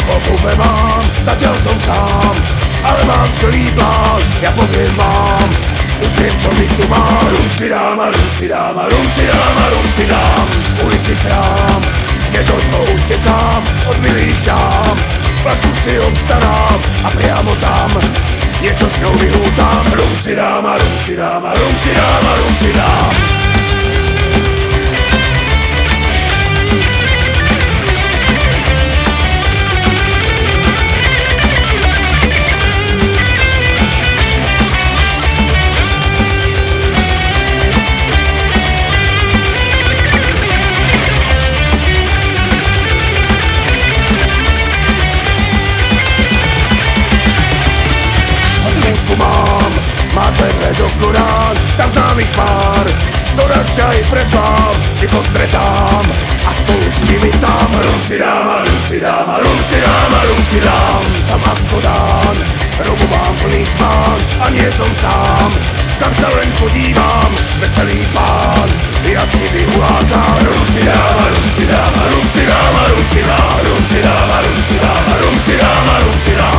Po pupe mám, zatiaľ som sám, ale mám skvelý plán, ja poviem vám. Už viem, čo mi tu má. Rum si dám a rum si dám a rum si dám a rum si dám. V ulici krám, kde do toho utekám, od milých dám. Flašku si obstarám a priamo tam niečo s ňou vyhútam. Rum si dám a rum si dám a rum si dám a rum si dám. Má dvere do Korán, tam známych pár, do Rašťa i Prefám, i postretám a spolu s nimi tam. Rum si dám a rum si dám a rum si dám a rum si dám. Sam ako dán, robu mám plný čmán a nie som sám. Kam sa len podívam, veselý pán, jasný vyhulákám. Rum si dám a rum si dám a rum si dám a rum si dám. Rum si dám a rum si dám a rum si dám a rum si dám.